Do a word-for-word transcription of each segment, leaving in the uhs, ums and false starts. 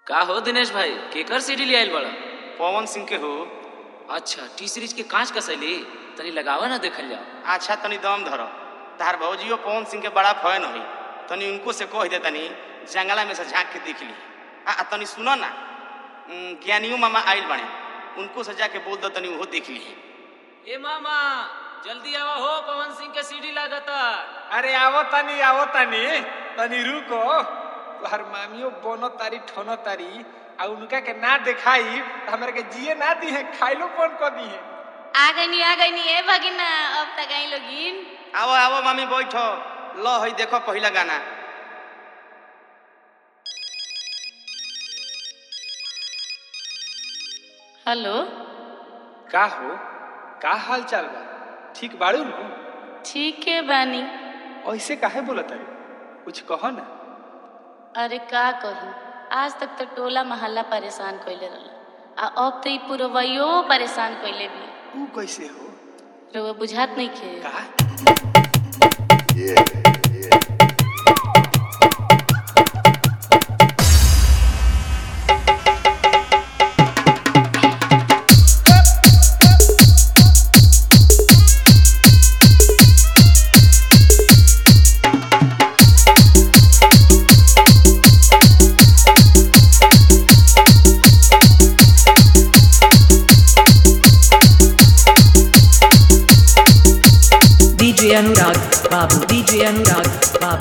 का हो दिनेश भाई केकर सीडी ले आइल बड़ा? पवन सिंह के हो। अच्छा टी सीरीज के कांच कसैली तनी लगावा ना देखल जाओ। अच्छा तनी दम धरो, तार भौजियो पवन सिंह के बड़ा फैन हुई, तनी उनको से कह दे तनी जंगला में से झाँक के देख ली। आ तनी सुनो ना, ज्ञानियों मामा आइल बने, उनको से जाके बोल दो तनी वो देख ली। ए मामा जल्दी आवा हो, पवन सिंह के सीडी लागता। अरे आवो तनी आवो तनी तनी रुको, हर मामियो बोनो तारी ठोनो तारी आ उनका के ना दिखाई हमरा के जिए ना दी है, खाइलो कौन को दी है। आ गई नी आ गई नी ए भगिना, अब तक आई लोगिन। आओ आओ मामी बैठो, लो हई देखो पहला गाना। हेलो का हो, का हाल चाल बा? ठीक बाड़ू नु? ठीक है बानी। ऐसे काहे बोलत है, कुछ कहो ना। अरे का कही, आज तक तो टोला मोहल्ला परेशान कइले रहल, आ अब तो ई पुरवैयो परेशान कइले भी। ऊ कैसे हो? रउआ बुझात नहीं खे का? D J Anurag Babu, D J Anurag Babu.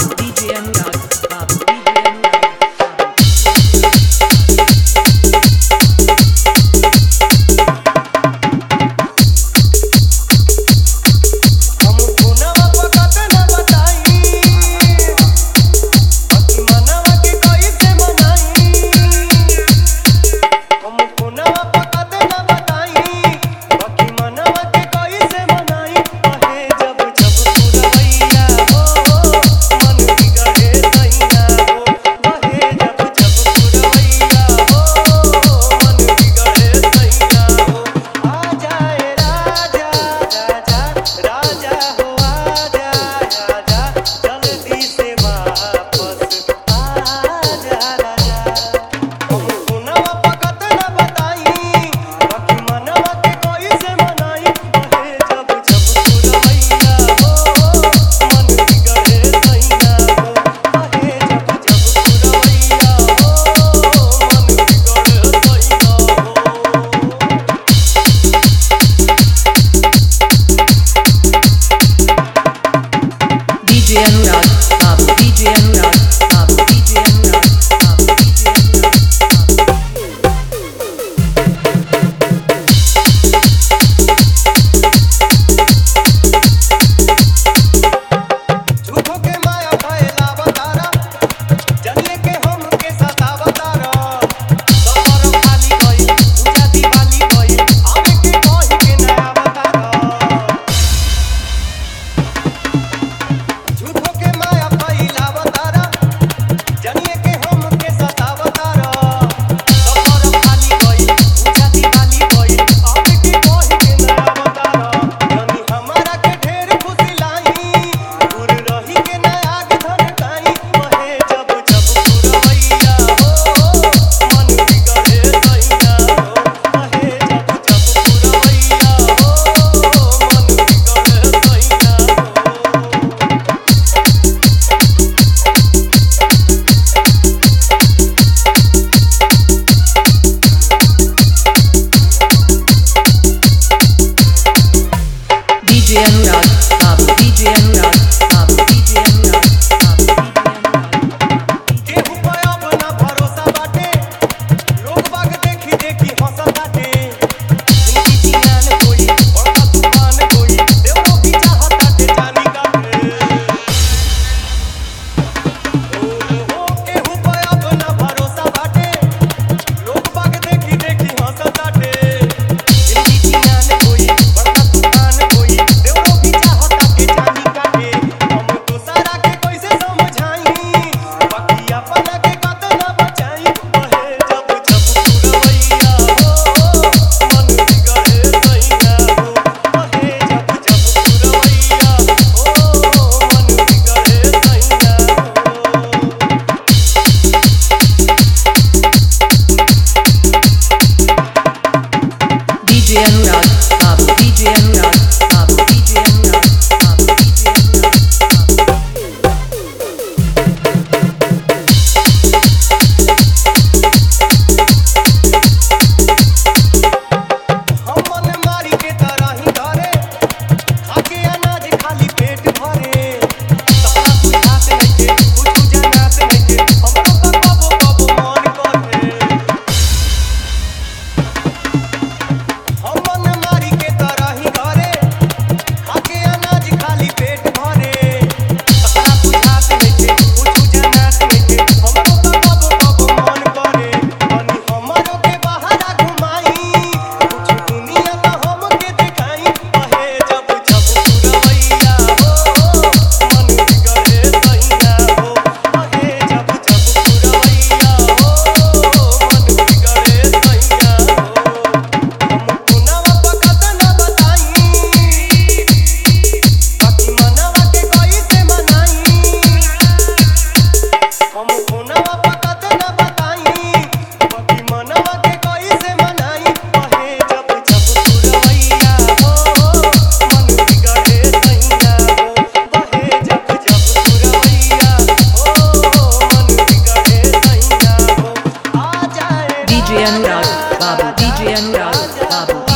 DJ Anurag, Babu, D J Anurag, Babu.